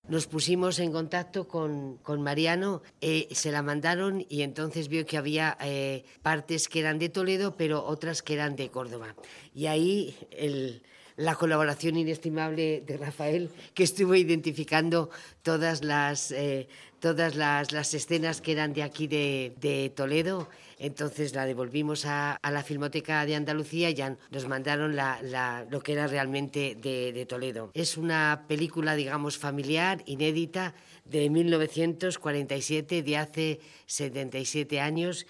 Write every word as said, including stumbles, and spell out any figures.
nos pusimos en contacto con, con Mariano, eh, se la mandaron y entonces vio que había eh, partes que eran de Toledo, pero otras que eran de Córdoba. Y ahí el, la colaboración inestimable de Rafael, que estuvo identificando todas las, eh, todas las, las escenas que eran de aquí de, de Toledo. Entonces la devolvimos a, a la Filmoteca de Andalucía y ya nos mandaron la, la, lo que era realmente de, de Toledo. Es una película, digamos, familiar, inédita, de mil novecientos cuarenta y siete, de hace setenta y siete años,